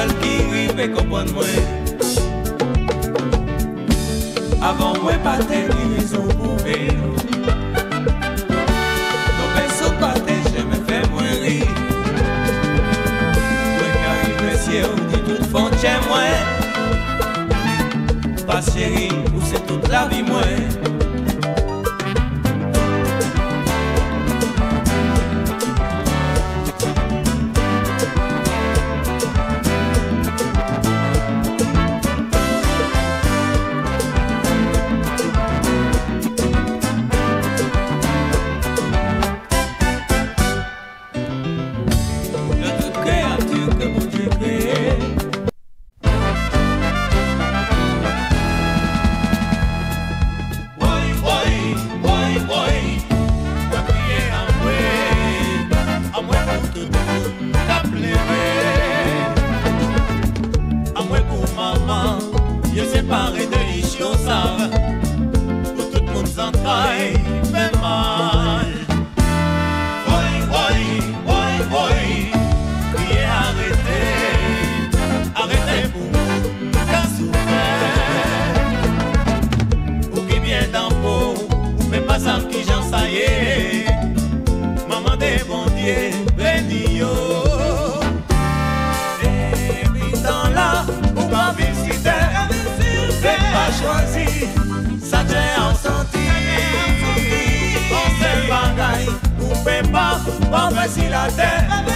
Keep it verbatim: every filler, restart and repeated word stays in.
seul qui rive comprendre moi. Avant moi, pas de raison pour vivre. Nos personnes pas je me fais mourir. Moi, car il ciel, dit toute fond chez moi. Pas chérie, ou c'est toute la vie, moi. Pas facile à terre.